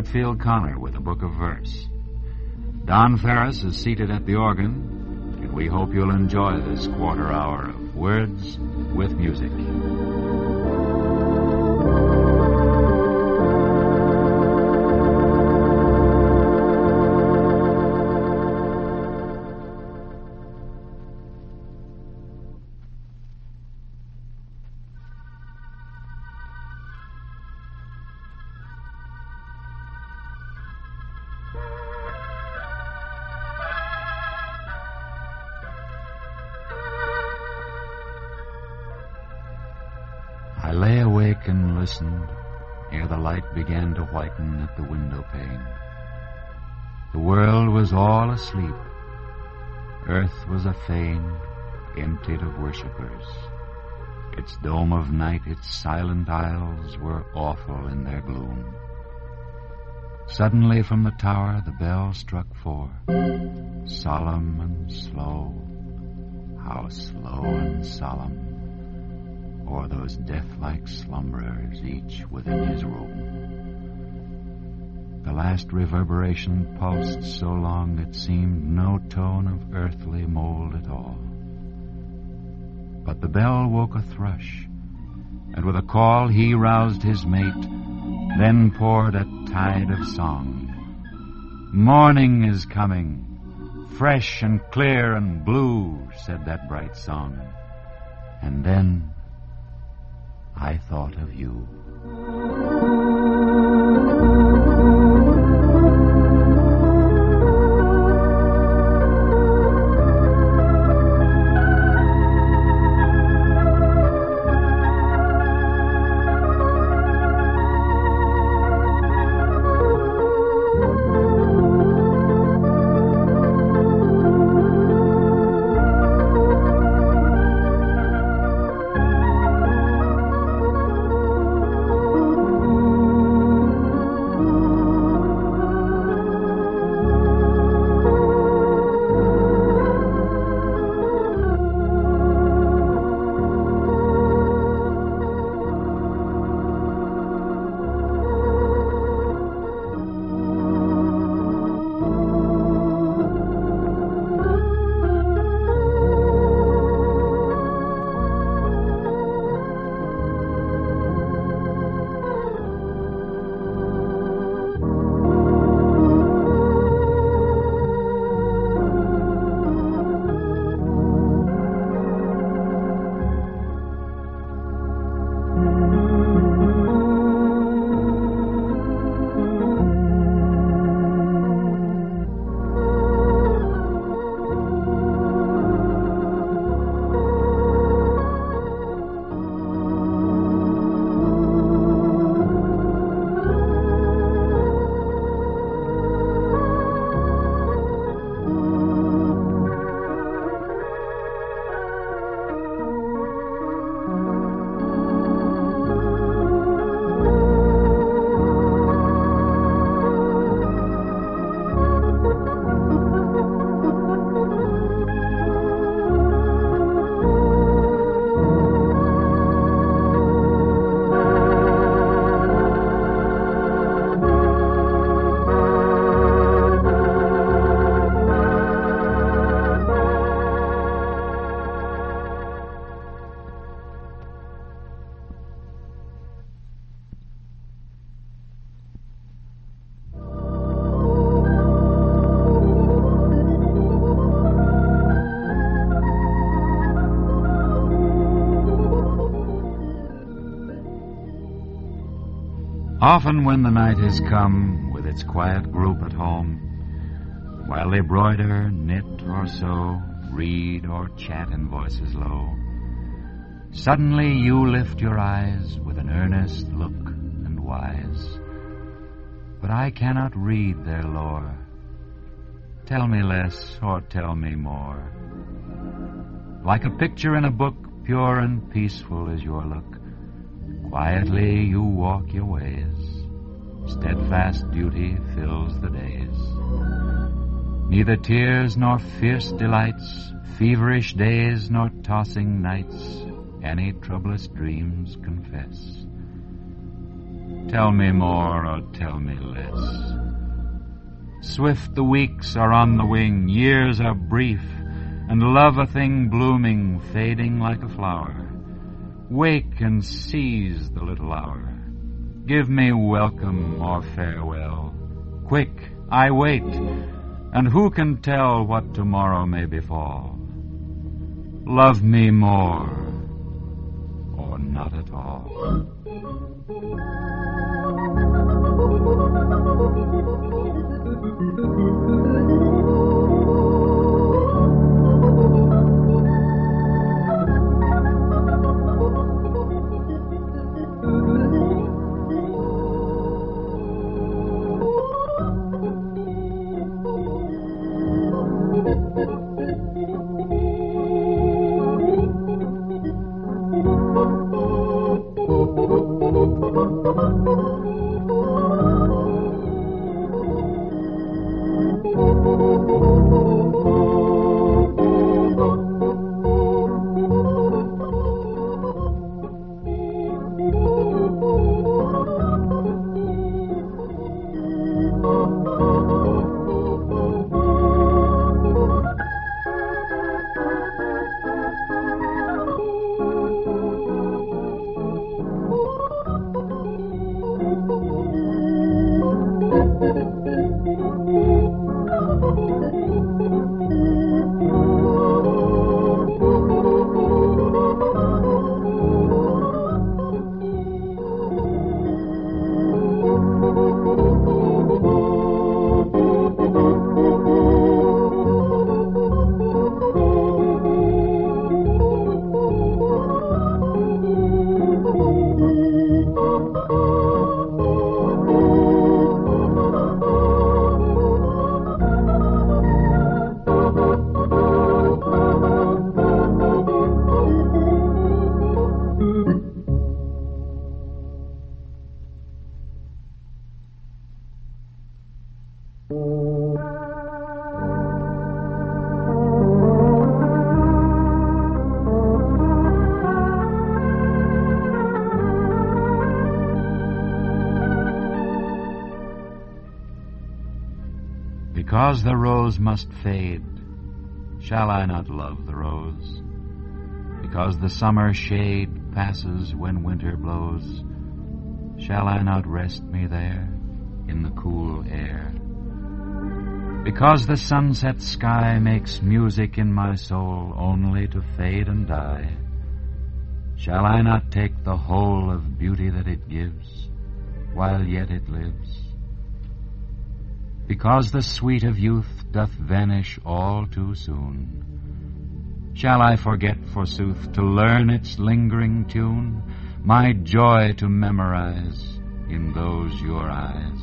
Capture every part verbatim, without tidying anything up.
Whitfield Connor with a book of verse. Don Ferris is seated at the organ, and we hope you'll enjoy this quarter hour of Words with Music. I lay awake and listened ere the light began to whiten at the window pane. The world was all asleep. Earth was a fane, emptied of worshippers. Its dome of night, its silent aisles were awful in their gloom. Suddenly from the tower the bell struck four, solemn and slow, how slow and solemn, o'er those death-like slumberers, each within his room. The last reverberation pulsed so long it seemed no tone of earthly mold at all. But the bell woke a thrush, and with a call he roused his mate, then poured a tide of song. Morning is coming, fresh and clear and blue, said that bright song. And then I thought of you. Often when the night has come with its quiet group at home, while they broider, knit or sew, read or chat in voices low, suddenly you lift your eyes with an earnest look and wise. But I cannot read their lore. Tell me less or tell me more. Like a picture in a book, pure and peaceful is your look. Quietly you walk your ways. Steadfast duty fills the days. Neither tears nor fierce delights, feverish days nor tossing nights, any troublous dreams confess. Tell me more or tell me less. Swift the weeks are on the wing, years are brief, and love a thing blooming, fading like a flower. Wake and seize the little hour. Give me welcome or farewell. Quick, I wait, and who can tell what tomorrow may befall? Love me more, or not at all. Because the rose must fade, shall I not love the rose? Because the summer shade passes when winter blows, shall I not rest me there in the cool air? Because the sunset sky makes music in my soul only to fade and die, shall I not take the whole of beauty that it gives while yet it lives? Because the sweet of youth doth vanish all too soon, shall I forget, forsooth, to learn its lingering tune, my joy to memorize in those your eyes?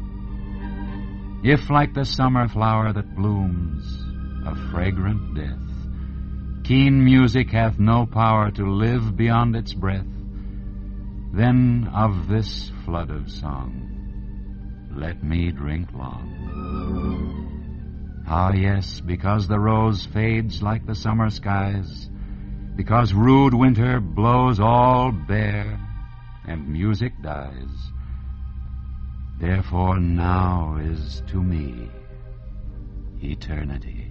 If, like the summer flower that blooms, a fragrant death, keen music hath no power to live beyond its breath, then of this flood of song let me drink long. Ah, yes, because the rose fades like the summer skies, because rude winter blows all bare, and music dies, therefore now is to me eternity.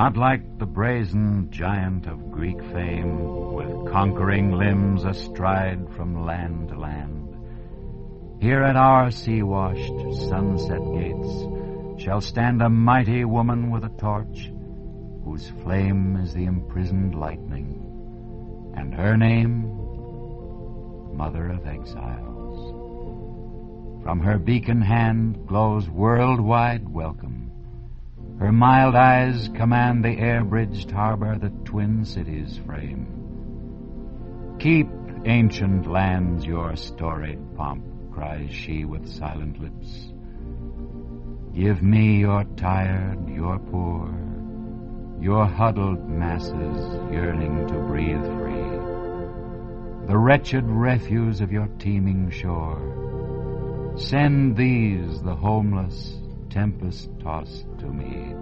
Not like the brazen giant of Greek fame, with conquering limbs astride from land to land. Here at our sea-washed sunset gates shall stand a mighty woman with a torch, whose flame is the imprisoned lightning, and her name, Mother of Exiles. From her beacon hand glows worldwide welcome. Her mild eyes command the air-bridged harbor that twin cities frame. Keep, ancient lands, your storied pomp, cries she with silent lips. Give me your tired, your poor, your huddled masses yearning to breathe free, the wretched refuse of your teeming shore. Send these, the homeless, tempest-tossed, to me.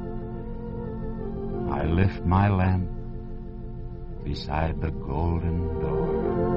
I lift my lamp beside the golden door.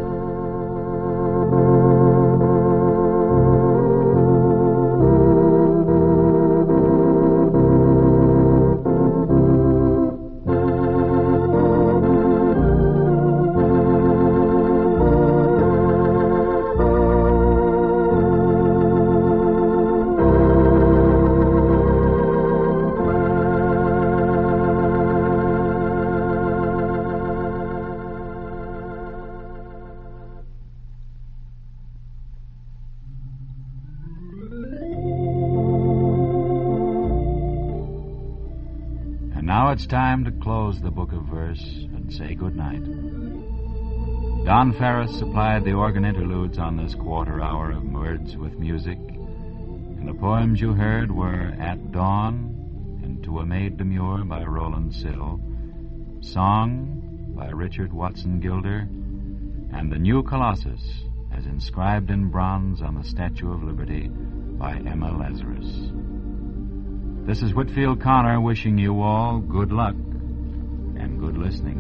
Now it's time to close the book of verse and say good night. Don Ferris supplied the organ interludes on this quarter hour of Words with Music, and the poems you heard were At Dawn and To a Maid Demure by Roland Sill, Song by Richard Watson Gilder, and The New Colossus, as inscribed in bronze on the Statue of Liberty by Emma Lazarus. This is Whitfield Connor wishing you all good luck and good listening.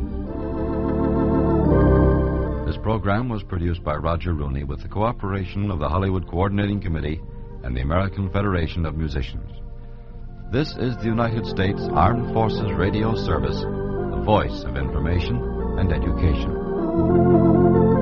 This program was produced by Roger Rooney with the cooperation of the Hollywood Coordinating Committee and the American Federation of Musicians. This is the United States Armed Forces Radio Service, the voice of information and education.